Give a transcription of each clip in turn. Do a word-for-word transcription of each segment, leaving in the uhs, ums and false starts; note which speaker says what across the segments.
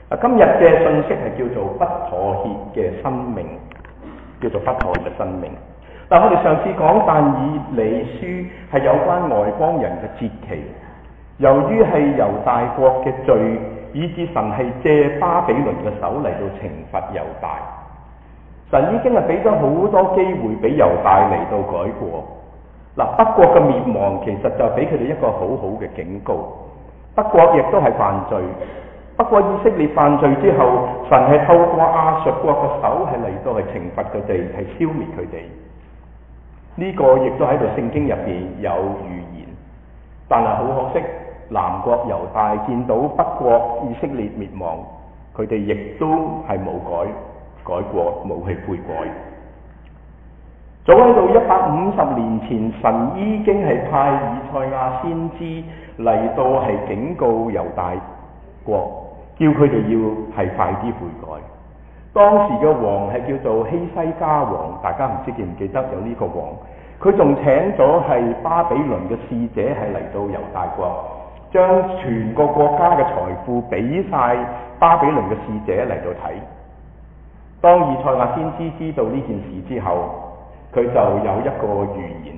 Speaker 1: 啊，今日嘅信息係叫做不妥協嘅生命，叫做不妥協嘅生命。但我哋上次講但以理書係有關外邦人嘅節期，由於係猶大國嘅罪，以致神係借巴比倫嘅手嚟到懲罰猶大。神已經係俾咗好多機會俾猶大嚟到改過。嗱，北國嘅滅亡其實就俾佢哋一個好好嘅警告。北國亦都係犯罪，不過以色列犯罪之後，神係透過亞述國嘅手係嚟到係懲罰佢哋，係消滅佢哋。呢、這個亦都喺度聖經入邊有預言，但係好可惜，南國猶大見到北國以色列滅亡，佢哋亦都係冇改改過，冇去悔改。早喺到一百五十年前，神已經係派以賽亞先知嚟到係警告猶大國，叫佢哋要係快啲悔改。當時嘅王係叫做希西家王，大家唔知記唔記得有呢個王？佢仲請咗係巴比倫嘅使者係嚟到猶大國，將全個國家嘅財富俾晒巴比倫嘅使者嚟到睇。當以賽亞先知知道呢件事之後，佢就有一個預言。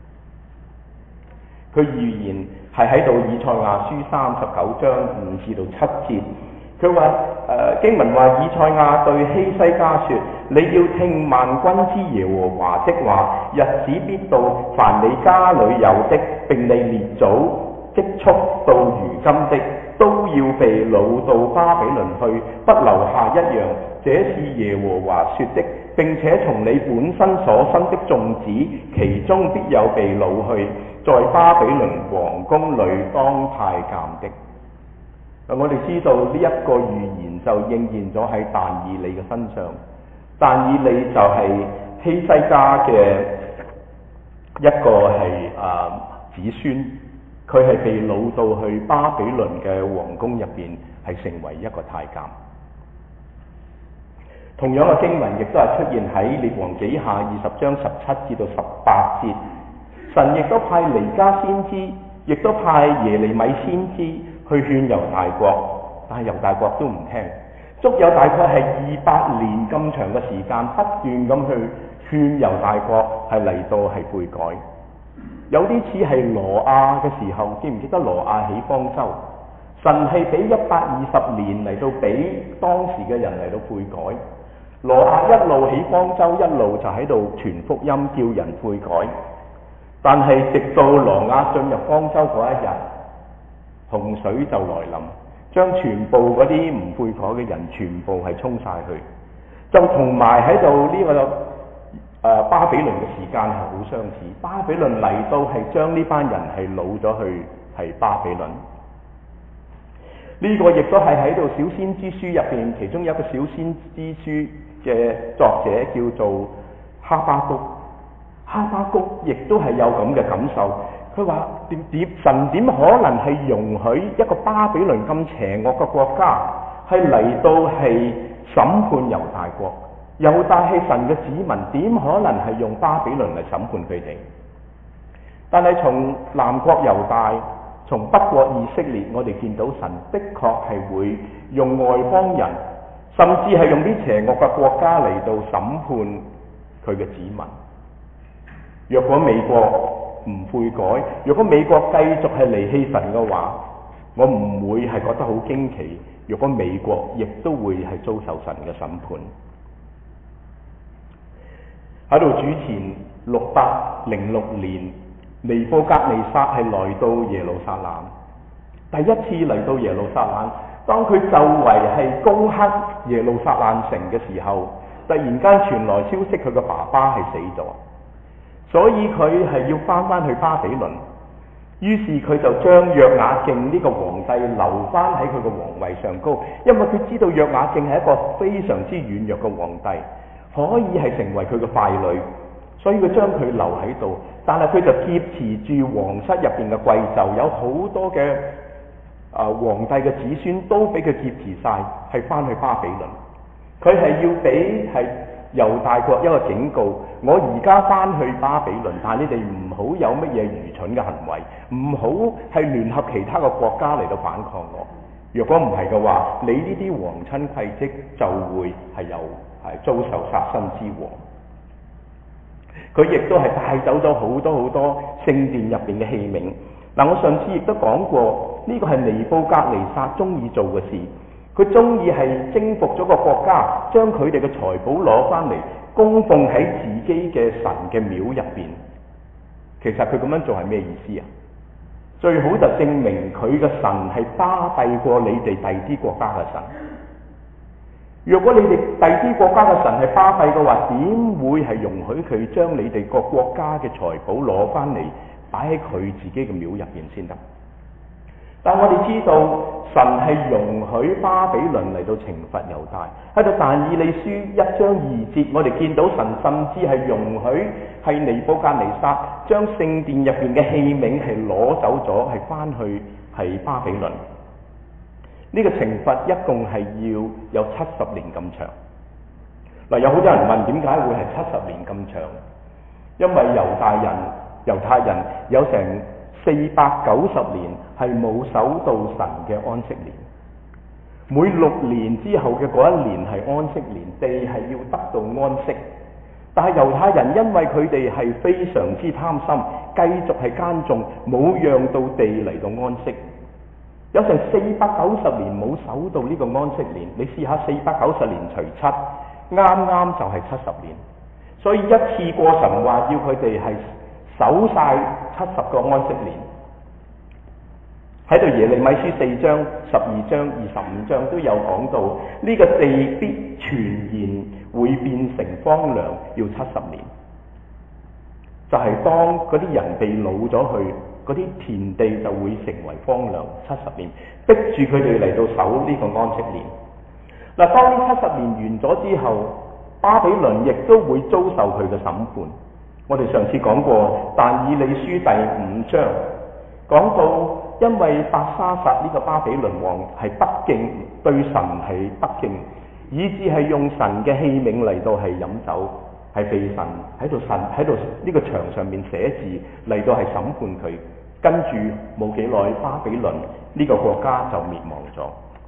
Speaker 1: 佢預言係喺度以賽亞書三十九章五至到七節。佢話誒經文話，以賽亞對希西家說：你要聽萬軍之耶和華的話，日子必到，凡你家裏有的，並你列祖積蓄到如今的，都要被擄到巴比倫去，不留下一樣。這是耶和華說的，並且從你本身所生的眾子，其中必有被擄去，在巴比倫王宮裏當太監的。我哋知道呢一個預言就應驗咗喺但以理嘅身上。但以理就係希西家嘅一個係啊子孫，佢係被擄到去巴比倫嘅皇宮入邊，係成為一個太監。同樣嘅經文亦都係出現喺列王紀下二十章十七至到十八節。神亦都派彌迦先知，亦都派耶利米先知去勸猶大國，但係猶大國都唔聽，足有大概係二百年咁長嘅時間，不斷咁去勸猶大國係嚟到係悔改。有啲似係挪亞嘅時候，記唔記得挪亞起方舟？神係俾一百二十年嚟到俾當時嘅人嚟到悔改。挪亞一路起方舟，一路就喺度傳福音，叫人悔改。但係直到挪亞進入方舟嗰一日，洪水就來臨，將全部嗰啲唔悔改嘅人全部係沖晒去，就同埋喺度呢個誒、呃、巴比倫嘅時間係好相似。巴比倫嚟到係將呢班人係擄咗去係巴比倫。呢、這個亦都係喺度小先知書入邊，其中有一個小先知書嘅作者叫做哈巴谷。哈巴谷亦都係有咁嘅感受。佢話點點神點可能係容許一個巴比倫咁邪惡嘅國家係嚟到係審判猶大國？猶大係神嘅子民，點可能係用巴比倫嚟審判佢哋？但係從南國猶大，從北國以色列，我哋見到神的確係會用外邦人，甚至係用啲邪惡嘅國家嚟到審判佢嘅子民。若果美國唔悔改，若果美國繼續係離棄神嘅話，我唔會係覺得好驚奇。若果美國亦都會係遭受神嘅審判。喺度主前六百零六年，尼布甲尼撒係來到耶路撒冷，第一次嚟到耶路撒冷。當佢就圍係攻克耶路撒冷城嘅時候，突然間傳來消息，佢嘅爸爸係死咗。所以佢係要翻翻去巴比倫，於是佢就將約雅敬呢個皇帝留翻喺佢個皇位上高，因為佢知道約雅敬係一個非常之軟弱嘅皇帝，可以係成為佢嘅傀儡，所以佢將佢留喺度。但係佢就劫持住皇室入邊嘅貴胄，有好多嘅啊、呃、皇帝嘅子孫都俾佢劫持晒，係翻去巴比倫。佢係要俾係猶大國一個警告，我而家翻去巴比倫，但係你哋唔好有乜嘢愚蠢嘅行為，唔好係聯合其他嘅國家嚟到反抗我。 若果唔係嘅話，你呢啲皇親貴戚就會係有係遭受殺身之禍。佢亦都係帶走咗好多好多聖殿入邊嘅器皿。嗱，我上次亦都講過，呢個係尼布甲尼撒中意做嘅事。佢中意係征服咗個國家，將佢哋嘅財寶攞翻嚟供奉喺自己嘅神嘅廟入邊。其實佢咁樣做係咩意思啊？最好就證明佢嘅神係巴閉過你哋第啲國家嘅神。如果你哋第啲國家嘅神係巴閉嘅話，點會係容許佢將你哋個國家嘅財寶攞翻嚟擺喺佢自己嘅廟入邊先得？但我哋知道神係容許巴比倫嚟到懲罰猶大。喺度但以理書一章二節，我哋見到神甚至係容許係尼布甲尼撒將聖殿入邊嘅器皿係攞走咗，係翻去係巴比倫。呢個懲罰一共係要有七十年咁長。嗱，有好多人問點解會係七十年咁長？因為猶大人、猶太人有成四百九十年係冇守到神嘅安息年。每六年之後嘅嗰一年係安息年，地係要得到安息。但係猶太人因為佢哋係非常之貪心，繼續係奸縱，冇讓到地嚟到安息。有成四百九十年冇守到呢個安息年，你試下四百九十年除七，啱啱就係七十年。所以一次過神話要佢哋係守晒七十個安息年。喺度耶利米書四章、十二章、二十五章都有講到，呢個地必全然會變成荒涼，要七十年。就係當嗰啲人被擄咗去，嗰啲田地就會成為荒涼七十年，逼住佢哋嚟到守呢個安息年。嗱，當呢七十年完咗之後，巴比倫亦都會遭受佢嘅審判。我哋上次講過，但以理書第五章講到，因為伯沙撒呢個巴比倫王係不敬，對神係不敬，以致係用神嘅器皿嚟到係飲酒，係被神喺度神喺度呢個牆上面寫字嚟到係審判佢。跟住冇幾耐，巴比倫呢個國家就滅亡咗。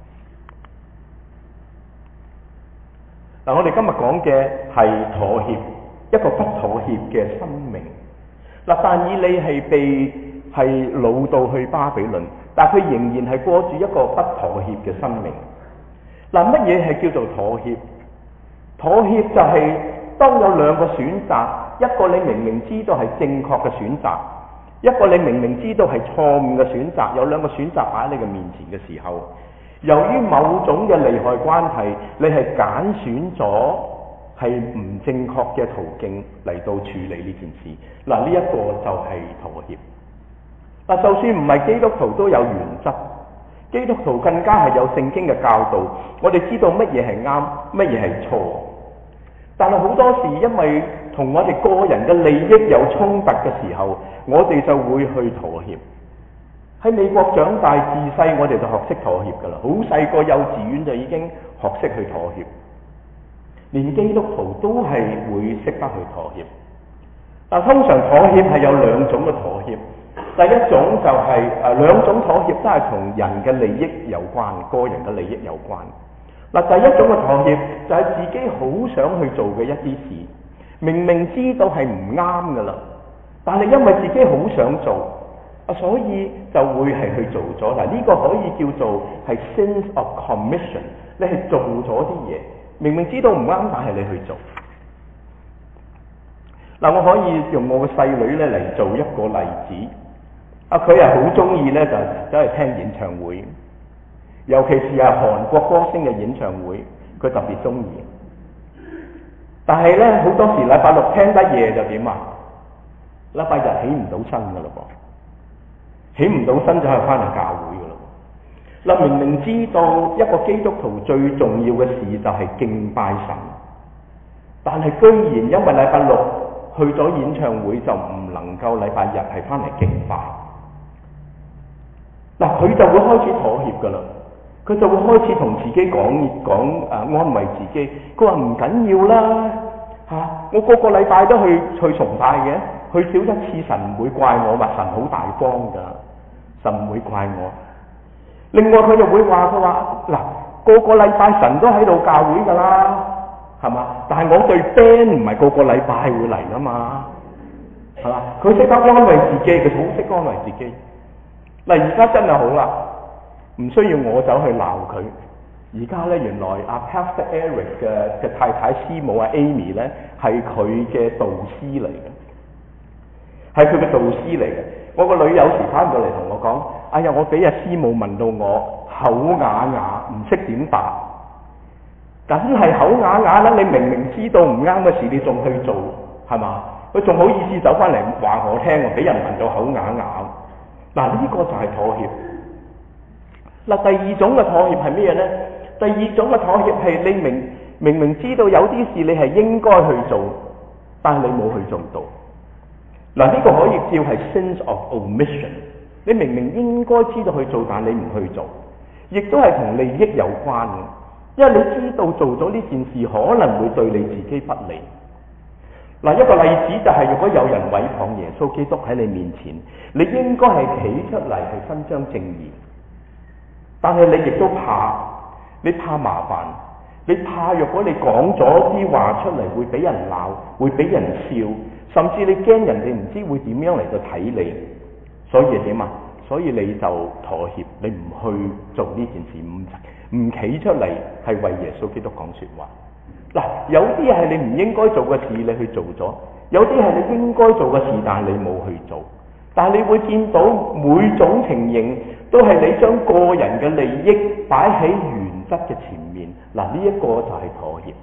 Speaker 1: 嗱，我哋今日講嘅係妥協，一個不妥協嘅生命。嗱，但以理係被係擄到去巴比倫，但佢仍然係過住一個不妥協嘅生命。嗱，乜嘢係叫做妥協？妥協就係當有兩個選擇，一個你明明知道係正確嘅選擇，一個你明明知道係錯誤嘅選擇，有兩個選擇擺喺你嘅面前嘅時候，由於某種嘅利害關係，你係揀選咗係唔正確嘅途徑嚟到處理呢件事。嗱，呢一個就係妥協。嗱，就算唔係基督徒都有原則，基督徒更加係有聖經嘅教導。我哋知道乜嘢係啱，乜嘢係錯。但係好多時因為同我哋個人嘅利益有衝突嘅時候，我哋就會去妥協。喺美國長大自細，我哋就學識妥協㗎啦。好細個幼稚園就已經學識去妥協，連基督徒都係會識得去妥協。但通常妥協係有兩種嘅妥協。第一種就係、是、誒、呃、兩種妥協都係同人嘅利益有關，個人嘅利益有關。嗱，第一種嘅妥協就係自己好想去做嘅一啲事，明明知道係唔啱噶啦，但係因為自己好想做，啊，所以就會係去做咗。嗱，呢個可以叫做係 sense of commission， 你係做咗啲嘢，明明知道唔啱，但係你去做。嗱，我可以用我個細女咧嚟做一個例子。啊，佢係好中意咧，就走去聽演唱會，尤其是係韓國歌星嘅演唱會，佢特別中意。但係咧，好多時禮拜六聽得夜就點啊？禮拜日起唔到身噶咯噃，起唔到身就係翻嚟教會噶咯。嗱，明明知道一個基督徒最重要嘅事就係敬拜神，但係居然因為禮拜六去咗演唱會，就唔能夠禮拜日係翻嚟敬拜。嗱，佢就會開始妥協噶啦，佢就會開始同自己講講誒安慰自己，佢話唔緊要啦嚇、啊，我個個禮拜都去去崇拜嘅，去少一次神唔會怪我，話神好大方噶，神唔會怪我。 另外佢就會話佢話嗱，個個禮拜神都喺度教會㗎啦，係嘛？但係我對 band 唔係個個禮拜會嚟㗎嘛，係嘛？佢識得安慰自己，佢好識安慰自己。嗱，而家真係好啦，唔需要我走去鬧佢。而家咧，原來阿 Pastor Eric 嘅嘅太太師母阿 Amy 咧，係佢嘅導師嚟嘅，係佢嘅導師嚟嘅。我個女有時翻過嚟同我講：哎呀，我俾阿師母問到我口啞啞，唔識點答。梗係口啞啞啦！你明明知道唔啱嘅事，你仲去做，係嘛？佢仲好意思走翻嚟話我聽，我俾人問到口啞啞。嗱，呢個就係妥協。嗱，第二種嘅妥協係咩咧？第二種嘅妥協係你明明明知道有啲事你係應該去做，但係你冇去做到。嗱，呢個可以叫係 sense of omission。你明明應該知道去做，但你唔去做，亦都係同利益有關嘅。因為你知道做咗呢件事可能會對你自己不利。嗱，一個例子就係，如果有人毀謗耶穌基督喺你面前，你應該係企出嚟去伸張正義，但係你亦都怕。你怕麻煩，你怕若果你講咗啲話出嚟會俾人鬧，會俾人笑，甚至你驚人哋唔知會點樣嚟到睇你，所以點啊？所以你就妥協，你唔去做呢件事，唔唔企出嚟係為耶穌基督講說話。嗱，有啲係你唔應該做嘅事，你去做咗；有啲係你應該做嘅事，但係你冇去做。但係你會見到每種情形都係你將個人嘅利益擺喺原則嘅前面。嗱，呢一個就係妥協。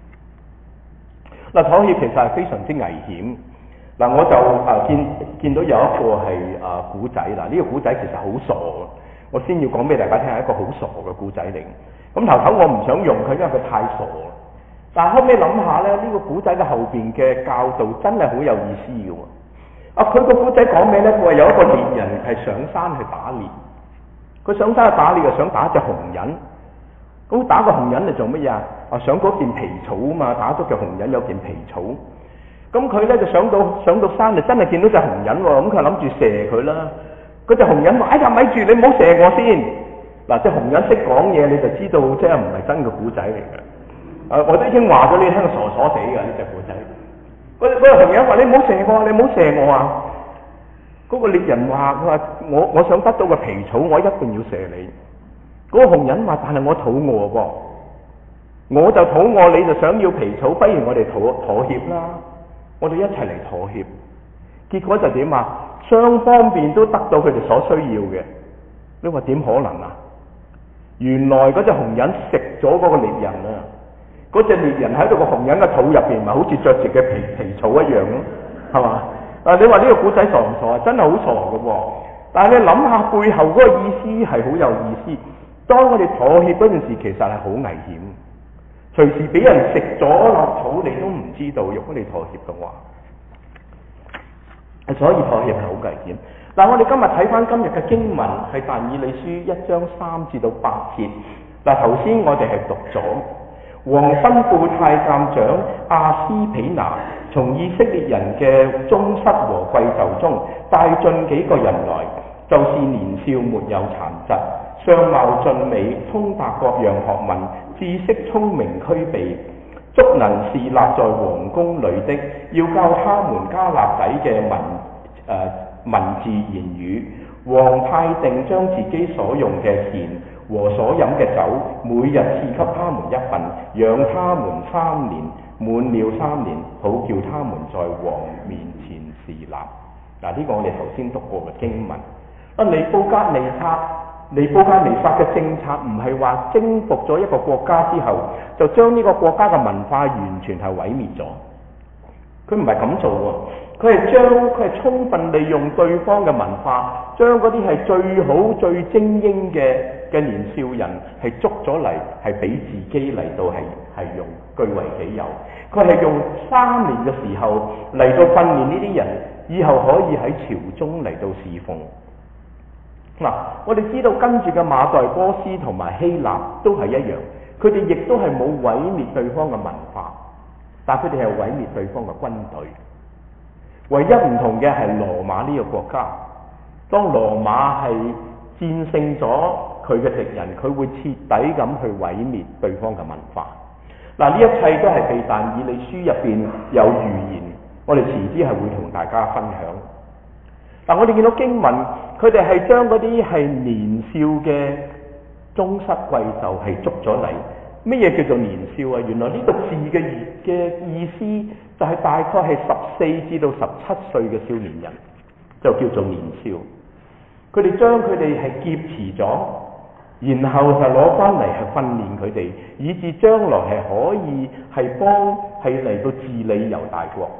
Speaker 1: 嗱，妥協其實係非常之危險。嗱，我就啊見見到有一個係啊古仔。嗱，呢個古仔其實好傻嘅，我先要講俾大家聽，係一個好傻嘅古仔嚟。咁頭頭我唔想用佢，因為佢太傻啦。但係後尾諗下咧，呢個古仔嘅後邊嘅教導真係好有意思嘅喎。啊，佢個古仔講咩咧？佢話有一個獵人係上山去打獵，佢上山去打獵就想打隻紅人。咁打個紅人嚟做乜嘢啊？啊，上嗰件皮草啊嘛，打咗隻紅人有件皮草。咁佢咧就上到上到山就真係見到隻紅人喎，咁佢諗住射佢啦。嗰隻紅人話：哎呀，咪住，你唔好射我先。嗱，隻紅人識講嘢，你就知道即係唔係真嘅古仔嚟嘅。啊，我都已經話咗你聽，傻傻地㗎呢隻古仔。嗰嗰個紅人話：你唔好射我，你唔好射我啊！嗰個獵人話：佢話我我想得到個皮草，我一定要射你。嗰個紅人話：但係我肚餓噃，我就肚餓，你就想要皮草，不如我哋妥妥協啦，我哋一齊嚟妥協。結果就點啊？雙方面都得到佢哋所需要嘅。你話點可能啊？原來嗰隻紅人食咗嗰個獵人啊！嗰隻獵人喺度個紅人嘅肚入邊，咪好似着住嘅皮皮草一樣咯，係嘛？啊，你話呢個古仔傻唔傻啊？真係好傻嘅喎！但係你諗下背後嗰個意思係好有意思。當我哋妥協嗰陣時，其實係好危險，隨時俾人食咗落肚，你都唔知道。如果你妥協嘅話，所以妥協係好危險。嗱，我哋今日睇翻今日嘅經文係但以理書一章三至到八節。嗱，頭先我哋係讀咗。王吩咐太監長亞斯比拿從以色列人嘅宗室和貴胄中帶進幾個人來，就是年少沒有殘疾，相貌俊美，通達各樣學問，知識聰明俱備，足能侍立在皇宮裏的，要教他們迦勒底嘅文誒、呃、文字言語。王派定將自己所用嘅膳和所飲嘅酒，每日賜給他們一份，養他們三年，滿了三年，好叫他們在王面前侍立。嗱，呢個我哋頭先讀過嘅經文。啊，尼布甲尼撒，尼布甲尼撒嘅政策唔係話征服咗一個國家之後，就將呢個國家嘅文化完全係毀滅咗。佢唔係咁做喎，佢係將佢係充分利用對方嘅文化，將嗰啲係最好最精英嘅嘅年少人係捉咗嚟，係俾自己嚟到係係用據為己有。佢係用三年嘅時候嚟到訓練呢啲人，以後可以喺朝中嚟到侍奉。嗱，我哋知道跟住嘅馬代波斯同埋希臘都係一樣，佢哋亦都係冇毀滅對方嘅文化。但佢哋係毀滅對方嘅軍隊，唯一唔同嘅係羅馬呢個國家。當羅馬係戰勝咗佢嘅敵人，佢會徹底咁去毀滅對方嘅文化。嗱，呢一切都係被但以理書入邊有預言，我哋遲啲係會同大家分享。但我哋見到經文，佢哋係將嗰啲係年少嘅宗室貴胄係捉咗嚟。乜嘢叫做年少啊？原來呢個字嘅嘅意思就係大概係十四至到十七歲嘅少年人，就叫做年少。佢哋將佢哋係劫持咗，然後就攞翻嚟係訓練佢哋，以至將來係可以係幫係嚟到治理猶大國。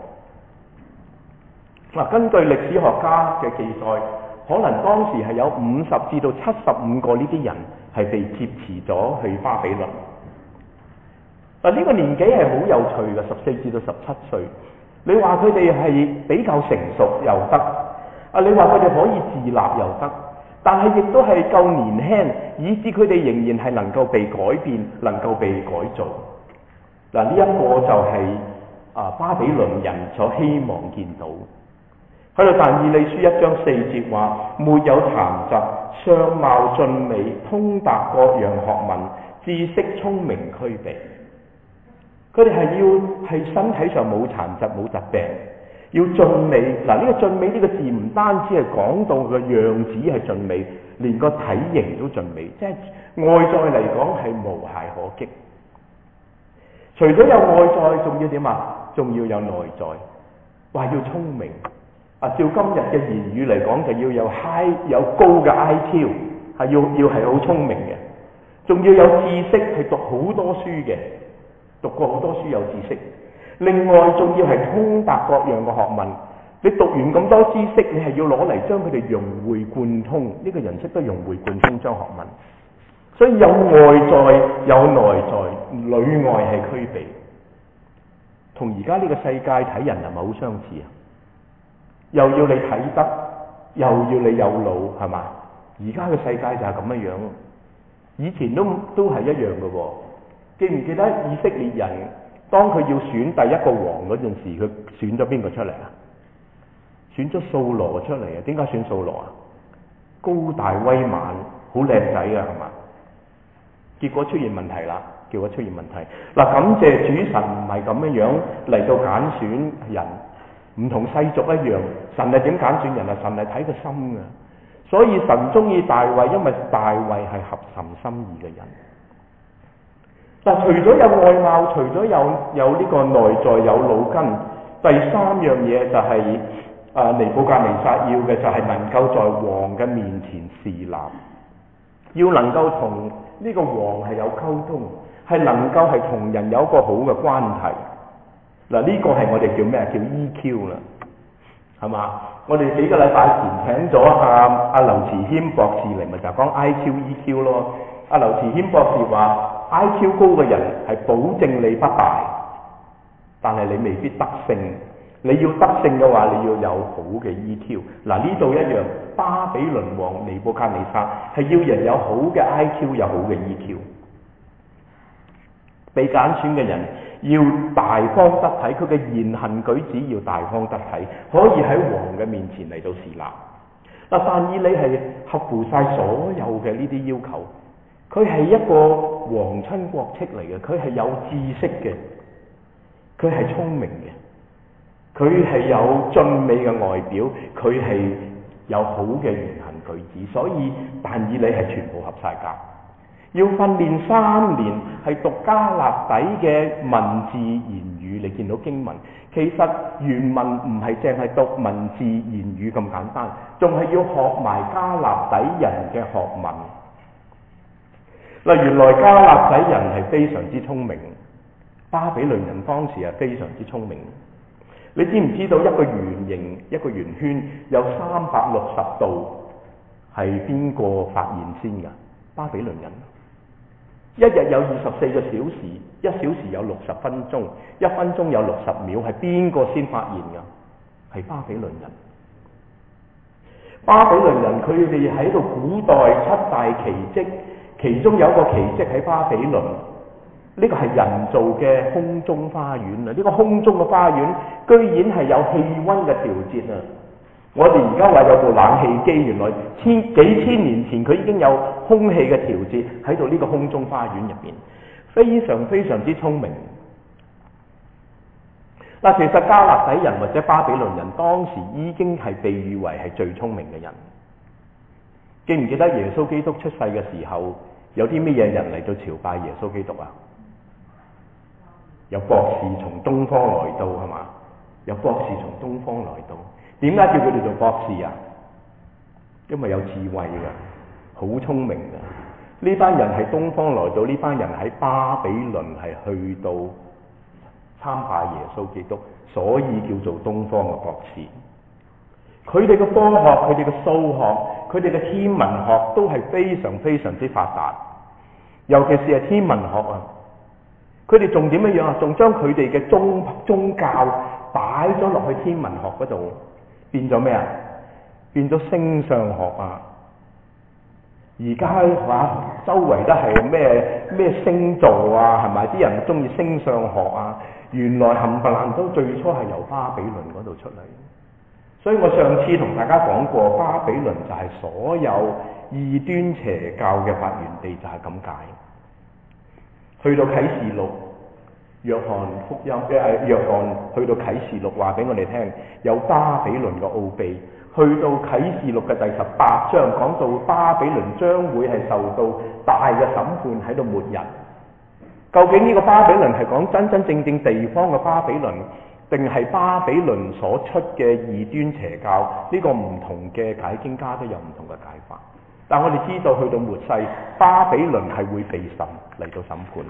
Speaker 1: 嗱，根據歷史學家嘅記載，可能當時係有五十至到七十五個呢啲人係被劫持咗去巴比倫。嗱，呢個年紀係好有趣嘅，十四至到十七歲。你話佢哋係比較成熟又得，啊，你話佢哋可以自立又得，但係亦都係夠年輕，以至佢哋仍然係能夠被改變，能夠被改造。嗱，呢一個就係啊巴比倫人所希望見到。喺度但以理書一章四節話：沒有殘疾，相貌俊美，通達各樣學問，知識聰明俱備。佢哋係要係身體上冇殘疾冇疾病，要俊美。嗱，呢個俊美呢個字唔單止係講到個樣子係俊美，連個體型都俊美，即係外在嚟講係無懈可擊。除咗有外在，仲要點啊？仲要有內在，話要聰明。啊，照今日嘅言語嚟講，就要有 high 有高嘅 I Q， 係要要係好聰明嘅，仲要有知識，係讀好多書嘅，讀過好多書有知識。另外仲要係通達各樣嘅學問。你讀完咁多知識，你係要攞嚟將佢哋融會貫通。呢、這個人識得融會貫通將學問，所以有外在有內在，裏外係俱備。同而家呢個世界睇人係咪好相似啊？又要你睇得，又要你有腦，係嘛？而家嘅世界就係咁樣樣，以前都都係一樣嘅喎。記唔記得以色列人當佢要選第一個王嗰陣時，佢選咗邊個出嚟啊？選咗掃羅出嚟啊？點解選掃羅啊？高大威猛，好靚仔嘅係嘛？結果出現問題啦，結果出現問題。嗱，感謝主神唔係咁樣樣嚟到揀選人。唔同世俗一樣，神係點揀選人啊？神係睇個心嘅，所以神中意大衛，因為大衛係合神心意嘅人。嗱，除咗有外貌，除咗有有呢個內在有腦筋，第三樣嘢就係、是、啊尼布甲尼撒要嘅就係能夠在王嘅面前侍立，要能夠同呢個王係有溝通，係能夠係同人有一個好嘅關係。嗱，呢個係我哋叫咩？叫 E Q 啦，係嘛？我哋幾個禮拜前請咗阿阿劉慈謙博士嚟，咪就係講 I Q E Q 咯。阿劉慈謙博士話 I Q 高嘅人係保證你不敗，但係你未必得勝。你要得勝嘅話，你要有好嘅 E Q。嗱，呢度一樣，巴比倫王尼布甲尼撒係要人有好嘅 I Q， 有好嘅 E Q。被揀選嘅人要大方得體，佢嘅言行舉止要大方得體，可以喺王嘅面前嚟到侍立。嗱，但以理係合乎晒所有嘅呢啲要求，佢係一個皇親國戚嚟嘅，佢係有知識嘅，佢係聰明嘅，佢係有俊美嘅外表，佢係有好嘅言行舉止，所以但以理係全部合晒格。要訓練三年，係讀迦勒底嘅文字言語。你見到經文，其實原文唔係淨係讀文字言語咁簡單，仲係要學埋迦勒底人嘅學問。嗱，原來迦勒底人係非常之聰明，巴比倫人當時係非常之聰明。你知唔知道一個圓形一個圓圈有三百六十度係邊個發現先㗎？巴比倫人。一日有二十四個小時，一小時有六十分鐘，一分鐘有六十秒，係邊個先發現㗎？係巴比倫人。巴比倫人佢哋喺度古代七大奇蹟，其中有一個奇蹟喺巴比倫，呢個係人造嘅空中花園啊！呢個空中嘅花園居然係有氣溫嘅調節啊！ 我哋而家話有部冷氣機，原來千幾千年前佢已經有空氣嘅調節喺度呢個空中花園入邊，非常非常之聰明。嗱，其實加勒底人或者巴比倫人當時已經係被譽為係最聰明嘅人。記唔記得耶穌基督出世嘅時候，有啲咩嘢人嚟到朝拜耶穌基督啊？有博士從東方來到，係嘛？有博士從東方來到。點解叫佢哋做博士啊？因為有智慧嘅，好聰明嘅。呢班人係東方來到，呢班人喺巴比倫係去到參拜耶穌基督，所以叫做東方嘅博士。佢哋嘅科學、佢哋嘅數學、佢哋嘅天文學都係非常非常之發達，尤其是係天文學啊！佢哋仲點樣樣啊？仲將佢哋嘅宗宗教擺咗落去天文學嗰度，變咗咩啊？變咗星相學啊！而家話周圍都係咩咩星座啊，係咪？啲人中意星相學啊！原來冚唪唥都最初係由巴比倫嗰度出嚟。所以我上次同大家講過，巴比倫就係所有異端邪教嘅發源地，就係咁解。去到啟示錄，約翰福音誒約翰去到啟示錄話俾我哋聽，有巴比倫嘅奧秘。去到啟示錄嘅第十八章，講到巴比倫將會係受到大嘅審判喺度末日。究竟呢個巴比倫係講真真正正地方嘅巴比倫，定係巴比倫所出嘅異端邪教？呢個唔同嘅解經家都有唔同嘅解法。但我哋知道去到末世，巴比倫係會被審嚟到審判。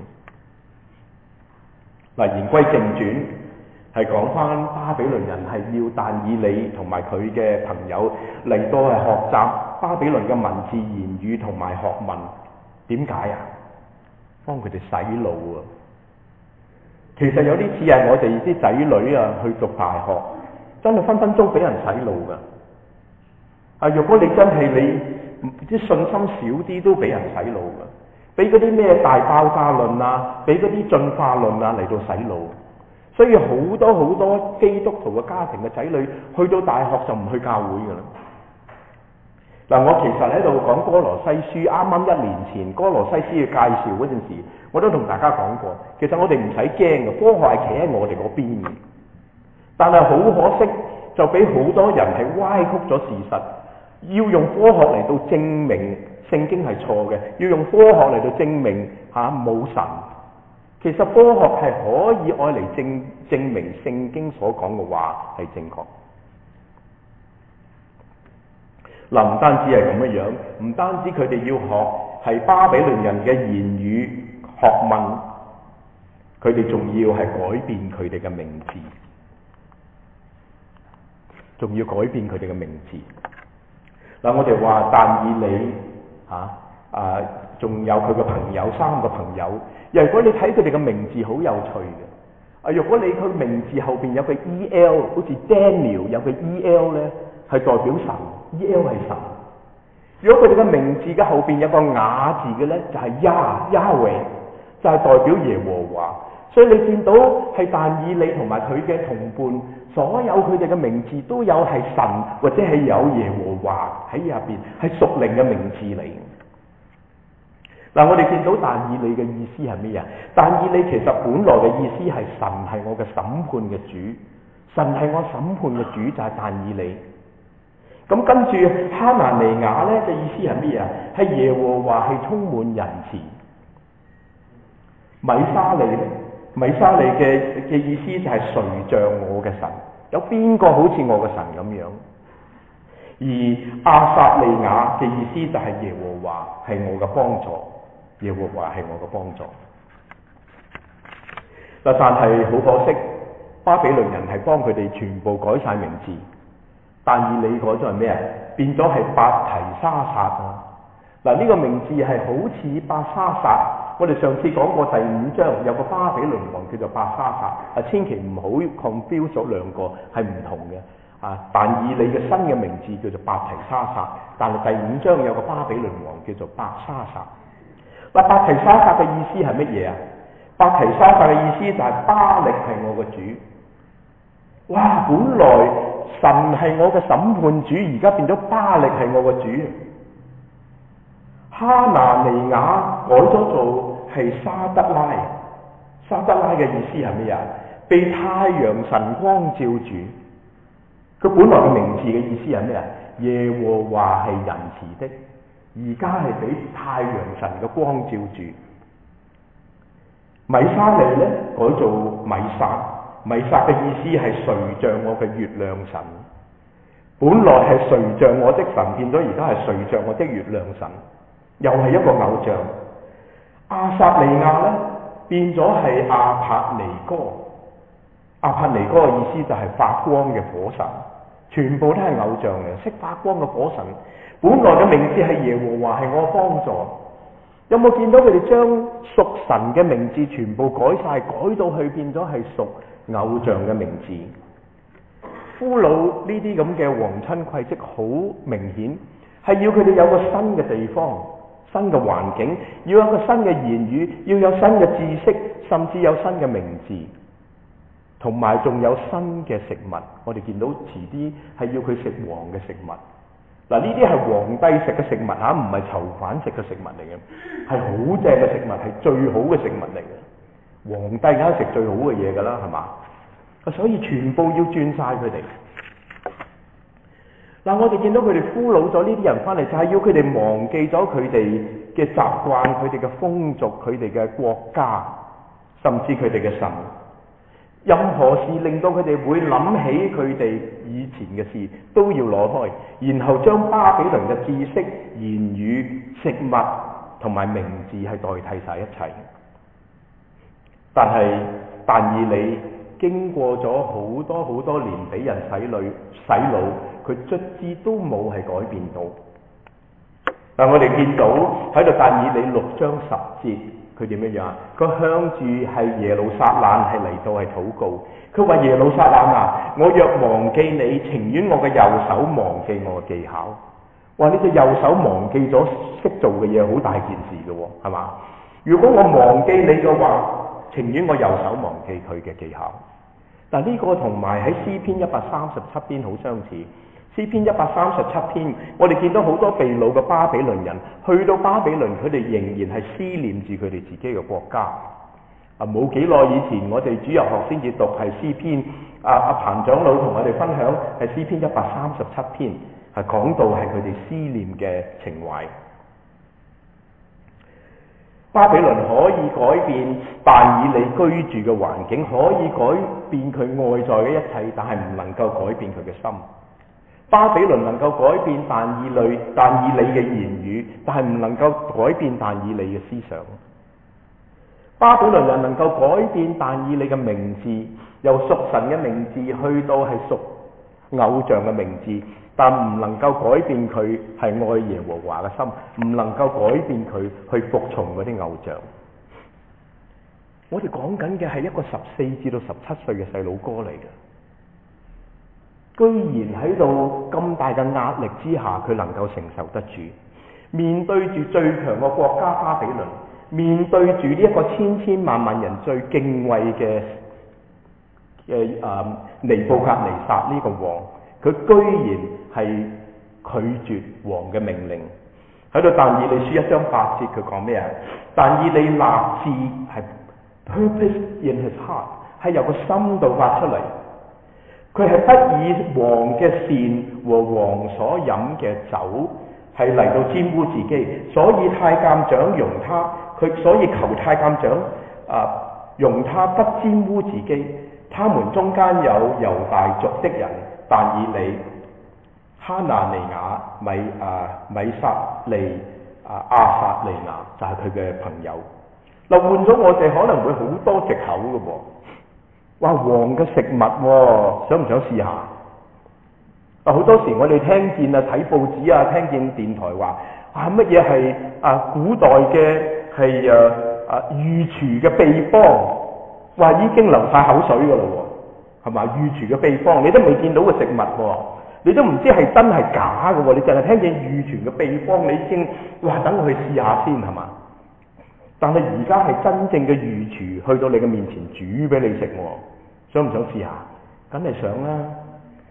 Speaker 1: 嗱，言歸正傳，係講翻巴比倫人係要但以理同埋佢嘅朋友嚟到係學習巴比倫嘅文字言語同埋學問。點解啊？幫佢哋洗腦啊！其實有啲似係我哋啲仔女啊去讀大學，真係分分鐘俾人洗腦㗎。啊，如果你真係你啲信心少啲，都俾人洗腦㗎。俾嗰啲咩大爆炸論啊，俾嗰啲進化論啊嚟到洗腦。所以好多好多基督徒嘅家庭嘅仔女去到大學就唔去教會㗎啦。嗱，我其實喺度講歌羅西書，啱啱一年前歌羅西書嘅介紹嗰陣時，我都同大家講過，其實我哋唔使驚嘅，科學係企喺我哋嗰邊嘅。但係好可惜，就俾好多人係歪曲咗事實，要用科學嚟到證明聖經係錯嘅，要用科學嚟到證明吓冇神。其實科學係可以愛嚟證證明聖經所講嘅話係正確。嗱，唔單止係咁嘅樣，唔單止佢哋要學係巴比倫人嘅言語學問，佢哋仲要係改變佢哋嘅名字，仲要改變佢哋嘅名字。嗱，我哋話但以理嚇啊，仲有佢嘅朋友三個朋友。如果你睇佢哋嘅名字好有趣嘅，啊，如果你佢名字後邊有個 E L， 好似 Daniel 有個 E L 咧，係代表神。E L 係神。如果佢哋嘅名字嘅後邊有個雅字嘅咧，就係 Yah Yahweh， 就係代表耶和華。所以你見到係但以理同埋佢嘅同伴，所有佢哋嘅名字都有係神或者係有耶和華喺入邊，係屬靈嘅名字嚟。嗱，我哋見到但以理嘅意思係咩啊？但以理其實本來嘅意思係神係我嘅審判嘅主，神係我審判嘅主，就係但以理。咁跟住哈拿尼雅咧嘅意思係咩啊？係耶和華係充滿仁慈。米沙利，米沙利嘅嘅意思就係誰像我嘅神？有邊個好似我嘅神咁樣？而亞撒利雅嘅意思就係耶和華係我嘅幫助，耶和華係我嘅幫助。嗱，但係好可惜，巴比倫人係幫佢哋全部改晒名字。但以理改咗係咩啊？變咗係伯提沙撒啊！嗱，呢個名字係好似伯沙撒。我哋上次講過第五章有個巴比倫王叫做伯沙撒，啊，千祈唔好 confuse 咗兩個係唔同嘅啊！但以理嘅新嘅名字叫做伯提沙撒，但係第五章有個巴比倫王叫做伯沙撒。嗱，伯提沙撒嘅意思係乜嘢啊？伯提沙撒嘅意思就係巴力係我嘅主。哇！本來神係我嘅審判主，而家變咗巴力係我嘅主。哈拿尼雅改咗做係沙德拉，沙德拉嘅意思係咩啊？被太陽神光照住。佢本來嘅名字嘅意思係咩啊？耶和華係仁慈的，而家係俾太陽神嘅光照住。米沙利咧改做米撒，米撒嘅意思係誰像我嘅月亮神。本來係誰像我的神，變咗而家係誰像我的月亮神，又係一個偶像。亞撒利亞咧變咗係亞帕尼哥，亞帕尼哥嘅意思就係發光嘅火神，全部都係偶像嚟，識發光嘅火神。本來嘅名字係耶和華係我幫助。有冇見到佢哋將屬神嘅名字全部改晒，改到去變咗係屬偶像嘅名字？俘虜呢啲咁嘅皇親貴戚，好明顯係要佢哋有個新嘅地方、新嘅環境，要有個新嘅言語，要有新嘅知識，甚至有新嘅名字，同埋仲有新嘅食物。我哋見到遲啲係要佢食黃嘅食物。嗱，呢啲係皇帝食嘅食物嚇，唔係囚犯食嘅食物嚟嘅，係好正嘅食物，係最好嘅食物嚟嘅。皇帝梗係食最好嘅嘢㗎啦，係嘛？所以全部要轉晒佢哋。嗱，我哋見到佢哋俘虜咗呢啲人翻嚟，就係要佢哋忘記咗佢哋嘅習慣、佢哋嘅風俗、佢哋嘅國家，甚至佢哋嘅神。任何事令到佢哋會諗起佢哋以前嘅事，都要攞開，然後將巴比倫嘅知識、言語、食物同埋名字係代替晒一切。但係但以理經過咗好多好多年俾人洗腦洗腦，佢卒之都冇係改變到。但我哋見到喺度但以理六章十節。佢點樣樣啊？佢向住係耶路撒冷係嚟到係禱告。佢話耶路撒冷啊，我若忘記你，情願我嘅右手忘記我嘅技巧。話你隻右手忘記咗識做嘅嘢，好大件事嘅喎，係嘛？如果我忘記你嘅話，情願我右手忘記佢嘅技巧。但呢個同埋喺詩篇一百三十七篇好相似。詩篇一百三十七篇，我哋見到好多被擄嘅巴比倫人，去到巴比倫，佢哋仍然係思念住佢哋自己嘅國家。啊，冇幾耐以前，我哋主日學先至讀係詩篇，阿、啊、阿彭長老同我哋分享係詩篇一百三十七篇，係講到係佢哋思念嘅情懷。巴比倫可以改變但以理居住嘅環境，可以改變佢外在嘅一切，但係唔能夠改變佢嘅心。巴比倫能夠改變但以理但以理嘅言語，但係唔能夠改變但以理嘅思想。巴比倫人能夠改變但以理嘅名字，由屬神嘅名字去到係屬偶像嘅名字，但唔能夠改變佢係愛耶和華嘅心，唔能夠改變佢去服從嗰啲偶像。我哋講緊嘅係一個十四至到十七歲嘅細佬哥嚟嘅。居然喺度咁大嘅壓力之下，佢能夠承受得住，面對住最強嘅國家巴比倫，面對住呢一個千千萬萬人最敬畏嘅嘅誒尼布甲尼撒呢個王，佢居然係拒絕王嘅命令。喺度但以理書一章八節，佢講咩啊？但以理立志係 purpose in his heart， 係由個心度發出嚟。佢係不以王嘅善和王所飲嘅酒係嚟到沾污自己，所以太監長容他，佢所以求太監長啊容他不沾污自己。他們中間有猶大族的人，但以理、哈拿尼雅、米啊米撒利啊亞撒利雅就係佢嘅朋友。嗱，換咗我哋可能會好多藉口嘅喎。哇，黃嘅食物喎，想唔想試下？啊，好多時我哋聽見啊睇報紙啊，聽見電台話啊乜嘢係啊古代嘅係誒啊御廚嘅秘方，話已經流晒口水㗎啦喎，係嘛？御廚嘅秘方，你都未見到個食物喎，你都唔知係真係假嘅喎，你淨係聽見御廚嘅秘方，你已經哇等我去試下先係嘛？但係而家係真正嘅御廚去到你嘅面前煮俾你食喎，想唔想試下？梗係想啦！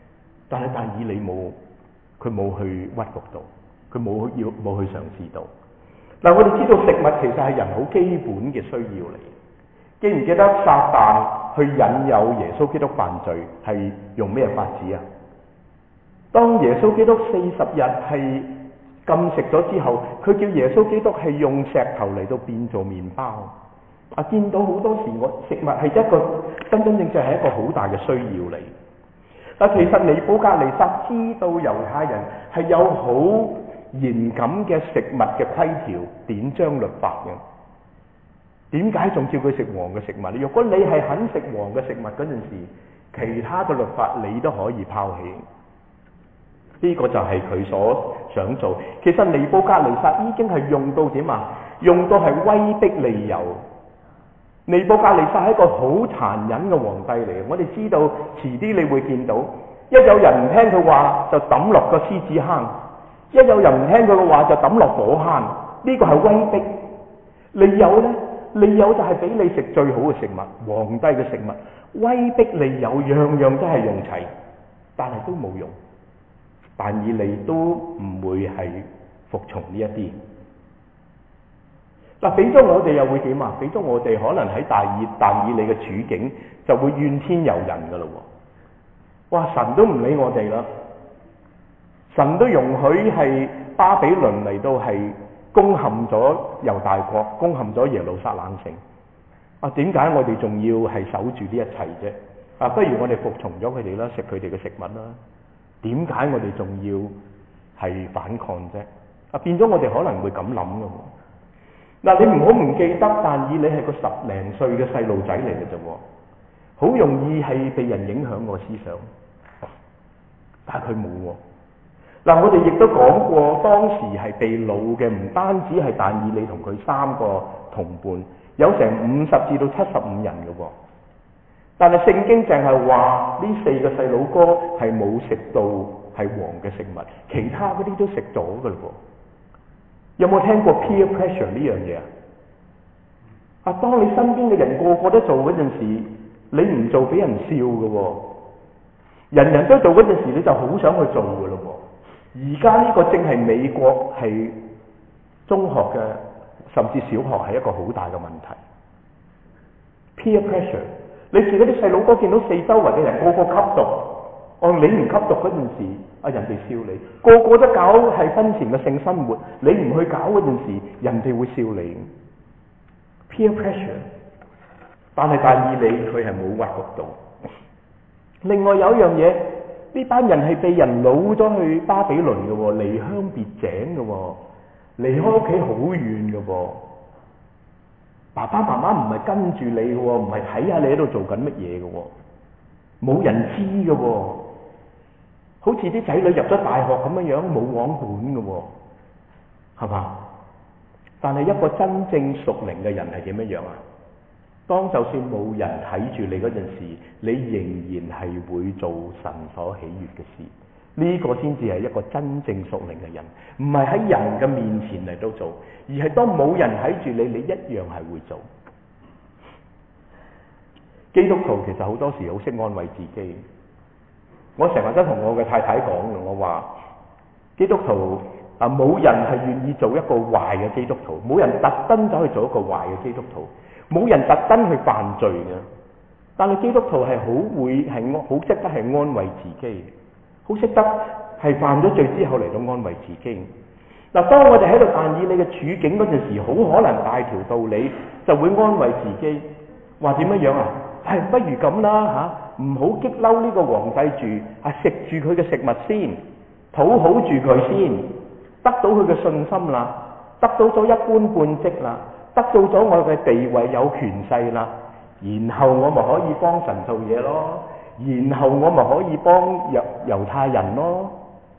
Speaker 1: 但係但以理冇，佢冇去屈服到，佢冇要冇去嘗試到。嗱，我哋知道食物其實係人好基本嘅需要嚟。記唔記得撒旦去引誘耶穌基督犯罪係用咩法子啊？當耶穌基督四十日係禁食咗之後，佢叫耶穌基督係用石頭嚟到變做麵包。啊，見到好多時我食物係一個真真正正係一個好大嘅需要嚟。但其實尼布甲尼撒知道猶太人係有好嚴謹嘅食物嘅規條、典章律法嘅。點解仲叫佢食黃嘅食物？如果你係肯食黃嘅食物嗰陣時，其他嘅律法你都可以拋棄。呢、這個就係佢所想做。其實尼布甲尼撒已經係用到點啊？用到係威逼利誘。尼布甲尼撒係一個好殘忍嘅皇帝嚟嘅。我哋知道遲啲你會見到，一有人唔聽佢話就抌落個獅子坑，一有人唔聽佢嘅話就抌落火坑。呢、這個係威逼。利誘呢？利誘就係俾你食最好嘅食物，皇帝嘅食物，威逼利誘，樣樣都係用齊，但係都冇用。但以理都唔會係服從呢一啲。嗱，俾咗我哋又會點啊？俾咗我哋可能喺大以但以理嘅處境就會怨天尤人噶咯喎。哇！神都唔理我哋啦，神都容許係巴比倫嚟到係攻陷咗猶大國，攻陷咗耶路撒冷城。啊，點解我哋仲要係守住呢一切啫？啊，不如我哋服從咗佢哋啦，食佢哋嘅食物啦。點解我哋仲要係反抗啫？啊，變咗我哋可能會咁諗噶喎。嗱，你唔好唔記得，但以理係個十零歲嘅細路仔嚟嘅啫喎，好容易係被人影響個思想。但係佢冇喎。嗱，我哋亦都講過，當時係被擄嘅唔單止係但以理同佢三個同伴，有成五十至到七十五人嘅喎。但係聖經淨係話呢四個細佬哥係冇食到係黃嘅食物，其他嗰啲都食咗嘅嘞喎。有冇聽過 peer pressure 呢樣嘢啊？啊，當你身邊嘅人個個都做嗰陣時，你唔做俾人笑嘅喎。人人都做嗰陣時，你就好想去做嘅嘞喎。而家呢個正係美國係中學嘅，甚至小學係一個好大嘅問題。peer pressure。你見嗰啲細佬哥見到四周圍嘅人個個吸毒，哦，你唔吸毒嗰陣時，啊，人哋笑你，個個都搞係婚前嘅性生活，你唔去搞嗰陣時，人哋會笑你。peer pressure。但係但以理佢係冇屈服到。另外有一樣嘢，呢班人係被人擄咗去巴比倫嘅喎，離鄉別井嘅喎，離開屋企好遠嘅喎。爸爸媽媽唔係跟住你嘅喎，唔係睇下你喺度做緊乜嘢嘅喎，冇人知嘅喎，好似啲仔女入咗大學咁樣樣，冇網管嘅喎，係嘛？但係一個真正屬靈嘅人係點樣樣啊？當就算冇人睇住你嗰陣時，你仍然係會做神所喜悅嘅事。呢個先至係一個真正屬靈嘅人，唔係喺人嘅面前嚟到做，而係當冇人睇住你，你一樣係會做。基督徒其實好多時好識安慰自己。我成日都同我嘅太太講嘅，我話基督徒啊，冇人係願意做一個壞嘅基督徒，冇人特登走去做一個壞嘅基督徒，冇人特登去犯罪嘅。但係基督徒係好會係安好識得係安慰自己。好識得係犯咗罪之後嚟到安慰自己。嗱，當我哋喺度但以理嘅處境嗰陣時，好可能大條道理就會安慰自己，話點樣樣啊？係不如咁啦嚇，唔好激嬲呢個皇帝住，啊食住佢嘅食物先，討好住佢先，得到佢嘅信心啦，得到咗一官半職啦，得到咗我嘅地位有權勢啦，然後我咪可以幫神做嘢咯。然後我咪可以幫猶猶太人咯。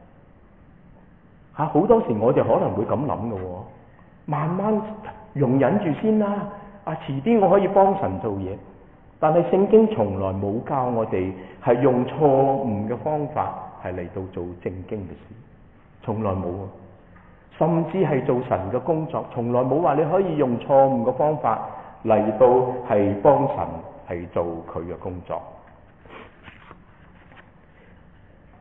Speaker 1: 嚇、啊，好多時我哋可能會咁諗嘅喎，慢慢容忍住先啦。啊，遲啲我可以幫神做嘢。但係聖經從來冇教我哋係用錯誤嘅方法係嚟到做正經嘅事，從來冇啊。甚至係做神嘅工作，從來冇話你可以用錯誤嘅方法嚟到係幫神係做佢嘅工作。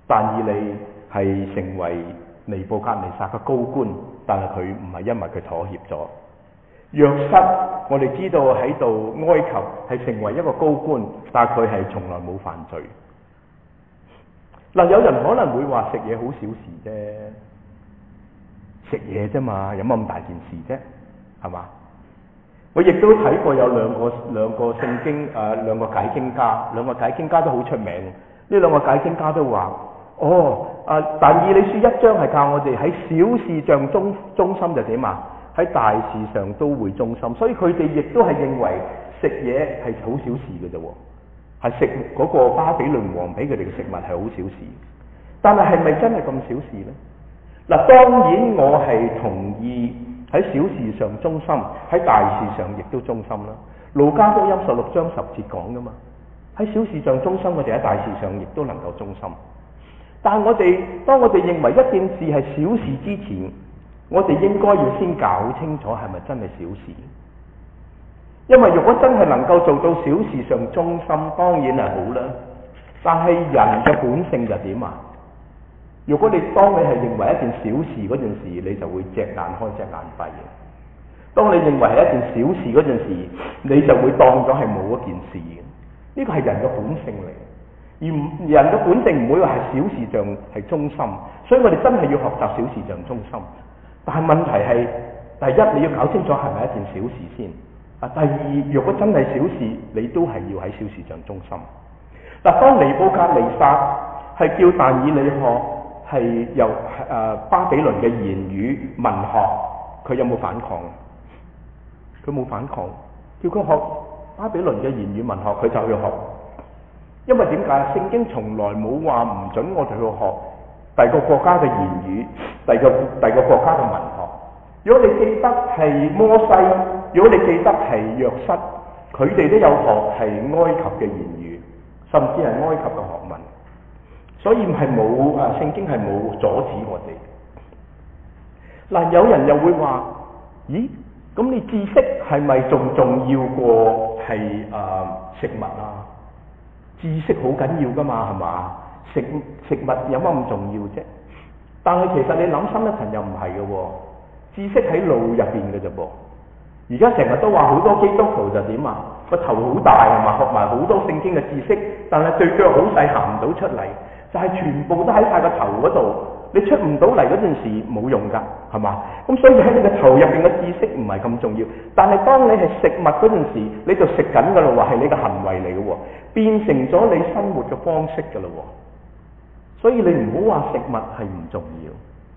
Speaker 1: 但以理係成為尼布甲尼撒嘅高官，但係佢唔係因為佢妥協咗。約瑟我哋知道喺度埃及係成為一個高官，但係佢係從來冇犯罪。嗱，有人可能會話食嘢好小事啫，食嘢啫嘛，有乜咁大件事啫？係嘛？我亦都睇過有兩個兩個聖經誒、呃、兩個解經家，兩個解經家都好出名。呢兩個解經家都話：哦，啊，但以理書一章係教我哋喺小事上忠忠心就點啊？喺大事上都會忠心。所以佢哋亦都係認為食嘢係好小事嘅啫，係食嗰個巴比倫王俾佢哋嘅食物係好小事。但係係咪真係咁小事呢？嗱，當然我係同意喺小事上忠心，喺大事上亦都忠心啦。路加福音十六章十節講噶嘛，喺小事上忠心，我哋喺大事上亦都能夠忠心。但係我哋當我哋認為一件事係小事之前，我哋應該要先搞清楚係咪真係小事。因為如果真係能夠做到小事上忠心，當然係好啦。但係人嘅本性就點啊？如果你當你係認為一件小事嗰陣時，你就會隻眼開隻眼閉嘅。當你認為係一件小事嗰陣時，你就會當咗係冇一件事嘅。呢個係人嘅本性嚟，而人嘅本性唔會話係小事上係忠心，所以我哋真係要學習小事上忠心。但係問題係，第一你要搞清楚係咪一件小事先。啊，第二，如果真係小事，你都係要喺小事上忠心。嗱，當尼布甲尼撒係叫但以理學係由誒、呃、巴比倫嘅言語文學，佢有冇反抗？佢冇反抗，叫佢學巴比倫嘅言語文學，佢就去學。因為點解？聖經從來冇話唔准我哋去學第二個國家嘅言語，第二個第二個國家嘅文學。如果你記得係摩西，如果你記得係約瑟，佢哋都有學係埃及嘅言語，甚至係埃及嘅學問。所以係冇啊，聖經係冇阻止我哋。嗱，有人又會話：咦，咁你知識係咪仲重要過係誒、呃、食物啊？知識好緊要噶嘛，係嘛？食食物有乜咁重要啫？但係其實你諗深一層又唔係嘅喎，知識喺腦入邊嘅啫噃。而家成日都話好多基督徒就點啊？個頭好大係嘛，學埋好多聖經嘅知識，但係對腳好細，行唔到出嚟。就係全部都喺晒個頭嗰度，你出唔到嚟嗰陣時冇用㗎，係嘛？咁所以喺你個頭入邊嘅知識唔係咁重要，但係當你係食物嗰陣時，你就食緊㗎咯喎，係你嘅行為嚟嘅喎，變成咗你生活嘅方式㗎咯喎。所以你唔好話食物係唔重要。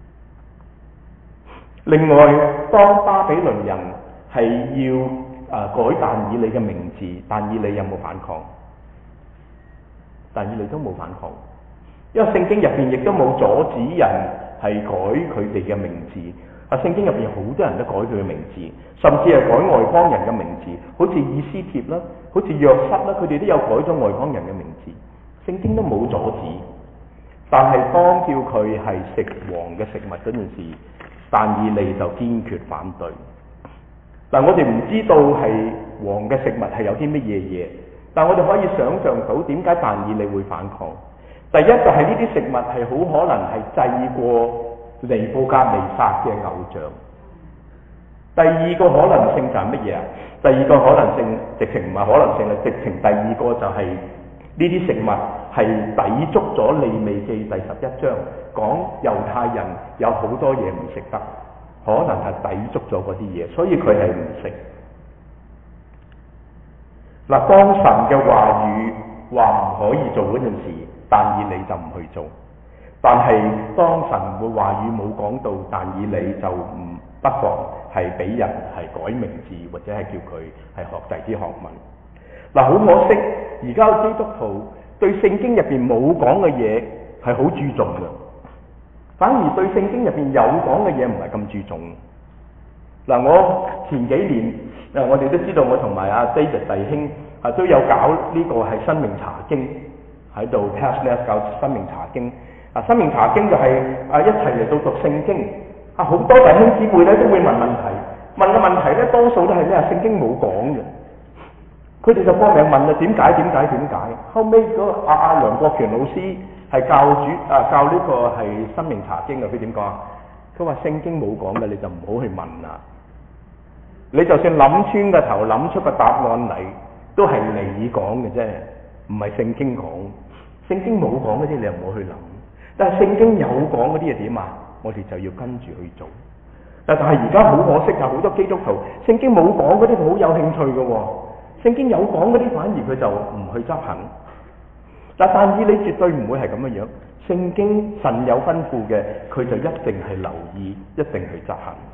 Speaker 1: 另外，當巴比倫人係要誒、呃、改但以理嘅名字，但以理有冇反抗？但以理都冇反抗。因為聖經入邊亦都冇阻止人係改佢哋嘅名字，啊，聖經入邊好多人都改佢嘅名字，甚至係改外邦人嘅名字，好似以斯帖啦，好似約瑟啦，佢哋都有改咗外邦人嘅名字，聖經都冇阻止。但係當叫佢係食王嘅食物嗰陣時，但以理就堅決反對。嗱，我哋唔知道係王嘅食物係有啲乜嘢嘢，但我哋可以想象到點解但以理會反抗。第一就係呢啲食物係好可能係祭過尼布甲尼撒嘅偶像。第二個可能性就係乜嘢啊？第二個可能性直情唔係可能性啦，直情第二個就係呢啲食物係抵觸咗利未記第十一章，講猶太人有好多嘢唔食得，可能係抵觸咗嗰啲嘢，所以佢係唔食。嗱，當神嘅話語話唔可以做嗰陣時，但以理就唔去做，但係當神嘅話語冇講到，但以理就唔不妨係俾人係改名字，或者係叫佢係學第啲學問。嗱，好可惜，而家基督徒對聖經入邊冇講嘅嘢係好注重嘅，反而對聖經入邊有講嘅嘢唔係咁注重。嗱，我前幾年誒，我哋都知道我同埋阿 David 弟兄啊都有搞呢個係生命查經。喺度 Passionate 教生命查經，啊生命查經就係、是、啊一齊嚟到讀聖經，啊好多弟兄姊妹咧都會問問題，問嘅問題咧多數都係咩啊？聖經冇講嘅，佢哋就搏命問啊點解點解點解？後尾嗰個阿阿梁國權老師係教主啊教呢個係生命查經嘅，佢點講啊？佢話聖經冇講嘅你就唔好去問啦。你就算諗穿個頭諗出個答案嚟，都係你講嘅啫，唔係聖經講。聖經冇講嗰啲你又唔好去諗，但係聖經有講嗰啲嘢點啊？我哋就要跟住去做。但係而家好可惜，就好多基督徒聖經冇講嗰啲好有興趣嘅喎，聖經有講嗰啲反而佢就唔去執行。但但以理你絕對唔會係咁嘅樣，聖經神有吩咐嘅，佢就一定係留意，一定去執行。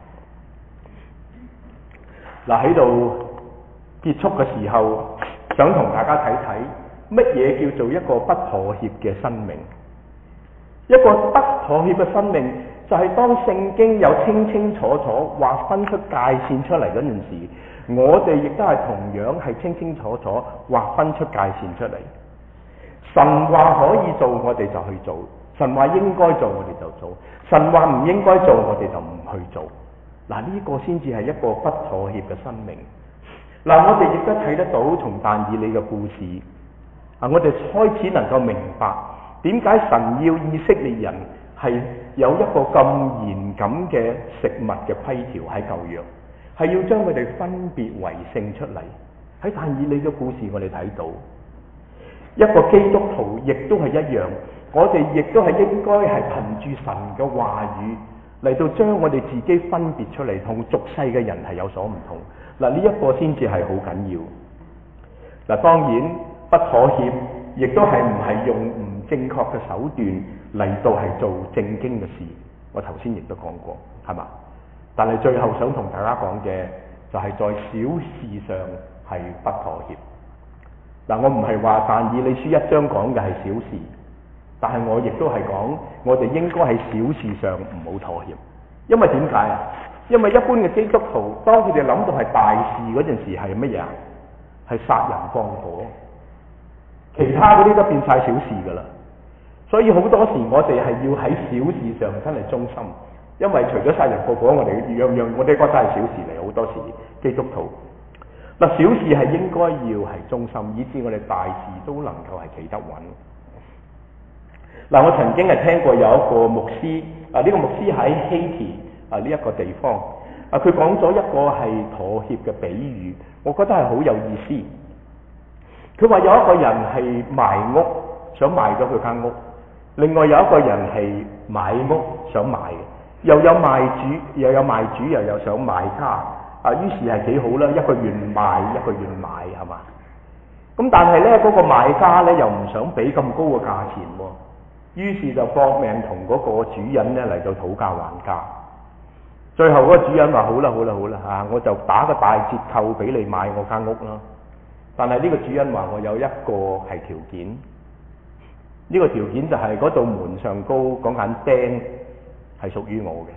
Speaker 1: 嗱，喺度結束嘅時候，想同大家睇睇乜嘢叫做一個不妥協嘅生命。一個不妥協嘅生命，就係當聖經有清清楚楚劃分出界線出嚟嗰陣時，我哋亦都係同樣係清清楚楚劃分出界線出嚟。神話可以做，我哋就去做；神話應該做，我哋就做；神話唔應該做，我哋就唔去做。嗱，呢個先至係一個不妥協嘅生命。嗱，我哋亦都睇得到從但以理嘅故事，啊，我哋開始能夠明白點解神要以色列人係有一個咁嚴謹嘅食物嘅規條喺舊約，係要將佢哋分別為聖出嚟。喺但以理嘅故事，我哋睇到一個基督徒亦都係一樣，我哋亦都係應該係憑住神嘅話語嚟到將我哋自己分別出嚟，同俗世嘅人係有所唔同。嗱，呢一個先至係好緊要。嗱，當然不妥協，亦都係唔係用唔正確嘅手段嚟到係做正經嘅事。我頭先亦都講過，係嘛？但係最後想同大家講嘅就係在小事上係不妥協。嗱，我唔係話但以理書一章講嘅係小事，但係我亦都係講我哋應該喺小事上唔好妥協。因為點解啊？因為一般嘅基督徒，當佢哋諗到係大事嗰陣時係乜嘢啊？係殺人放火，其他嗰啲都變晒小事噶啦。所以好多時我哋係要喺小事上真係忠心，因為除咗殺人放火，我哋樣樣我哋覺得係小事嚟。好多時基督徒嗱，小事係應該要係忠心，以致我哋大事都能夠係企得穩。嗱，我曾經係聽過有一個牧師啊，呢個牧師喺希提啊呢一個地方啊，佢講咗一個係妥協嘅比喻，我覺得係好有意思。佢話有一個人係賣屋，想賣咗佢間屋；另外有一個人係買屋想賣嘅，又有賣主，又有賣主，又有想買家。啊，於是係幾好啦，一個願賣，一個願買，係嘛？咁但係咧，嗰個買家咧又唔想俾咁高嘅價錢喎，於是就搏命同嗰個主人咧嚟到討價還價。最後嗰個主人話：好啦，好啦，好啦，啊，我就打個大折扣俾你買我間屋啦。但係呢個主人話：我有一個係條件，呢個條件就係嗰道門上高嗰眼釘係屬於我嘅。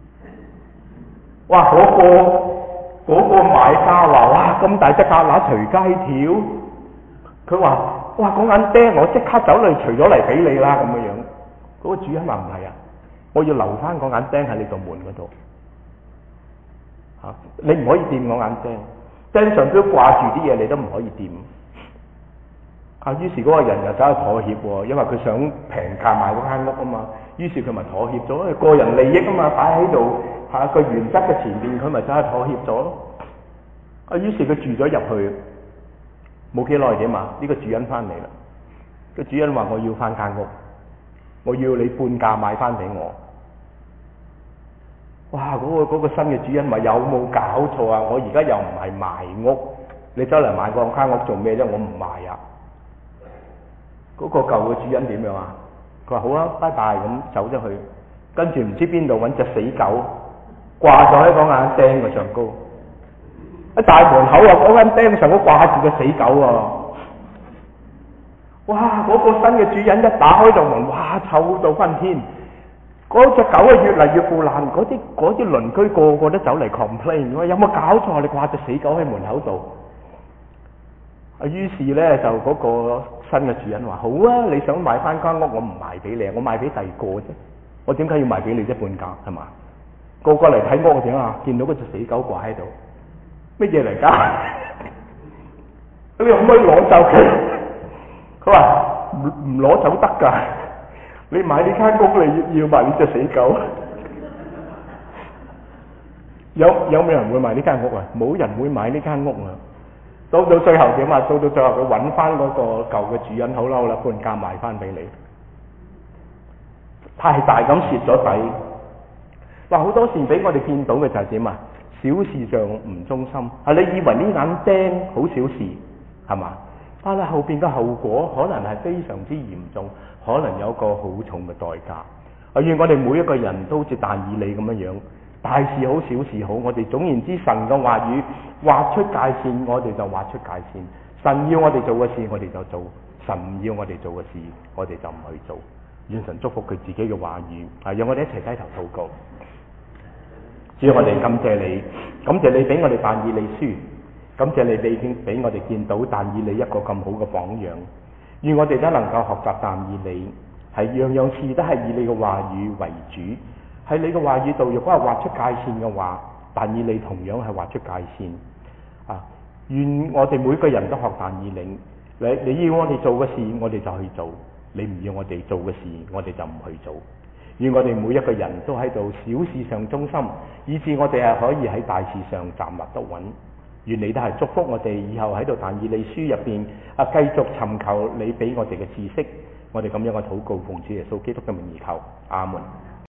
Speaker 1: 哇！嗰個嗰個買家話：哇！咁大隻蛤乸隨街跳，佢話：哇！嗰眼釘我即刻走嚟除咗嚟俾你啦咁嘅樣。嗰個主人話：唔係啊，我要留翻嗰眼釘喺你道門嗰度。嚇！你唔可以掂我眼釘，釘上都掛住啲嘢，你都唔可以掂。啊！於是嗰個人就走去妥協喎，因為佢想平價買嗰間屋啊嘛。於是佢咪妥協咗，因為個人利益啊嘛，擺喺度。下個原則嘅前面，佢咪真係妥協咗咯。啊，於是佢住咗入去，冇幾耐點啊？呢個主人翻嚟啦。個主人話：我要翻間屋，我要你半價買翻俾我。哇！嗰個嗰個新嘅主人話：有冇搞錯啊？我而家又唔係賣屋，你走嚟買嗰間屋做咩啫？我唔賣啊！嗰個舊嘅主人點樣啊？佢話：好啊，拜拜咁走咗去，跟住唔知邊度揾隻死狗。掛咗喺嗰眼釘嘅上高，喺大門口啊！嗰間釘上高掛住個死狗啊！哇！嗰、嗰個新嘅主人一打開道門，哇！臭到昏天！嗰隻狗啊越嚟越腐爛，嗰啲嗰啲鄰居個個都走嚟 complain， 話有冇搞錯？你掛隻死狗喺門口度？啊！於是咧就嗰個新嘅主人話：好啊，你想買翻間屋，我唔賣俾你，我賣俾第二個啫。我點解要賣俾你啫？半價係嘛？個個嚟睇屋點啊？見到嗰隻死狗掛喺度，乜嘢嚟㗎？咁你可唔可以攞走佢？佢話唔唔攞走得㗎， 你買呢間屋，你要買呢隻死狗。有有冇人會買呢間屋啊？冇人會買呢間屋啊！到到最後點啊？到到最後佢揾翻嗰個舊嘅主人，好嬲啦，半價賣翻俾你，太大咁蝕咗底。嗱，好多時俾我哋見到嘅就係點啊？小事上唔忠心啊！你以為呢眼釘好小事係嘛？但係後邊嘅後果可能係非常之嚴重，可能有一個好重嘅代價。啊，願我哋每一個人都好似但以理咁樣樣，大事好小事好，我哋總言之，神嘅話語劃出界線，我哋就劃出界線。神要我哋做嘅事，我哋就做；神唔要我哋做嘅事，我哋就唔去做。願神祝福佢自己嘅話語，啊，讓我哋一齊低頭禱告。主，我哋感謝你，感謝你俾我哋但以理書，感謝你俾俾我哋見到但以理一個咁好嘅榜樣。願我哋都能夠學習但以理，係樣樣事都係以你嘅話語為主。喺你嘅話語度，如果係劃出界線嘅話，但以理同樣係劃出界線。啊，願我哋每個人都學但以理，你你要我哋做嘅事，我哋就去做；你唔要我哋做嘅事，我哋就唔去做。願我哋每一個人都喺度小事上忠心，以致我哋係可以喺大事上站立得穩。願你都係祝福我哋以後喺度但以理書入邊啊，繼續尋求你俾我哋嘅知識。我哋咁樣嘅禱告，奉主耶穌基督嘅名而求，阿門。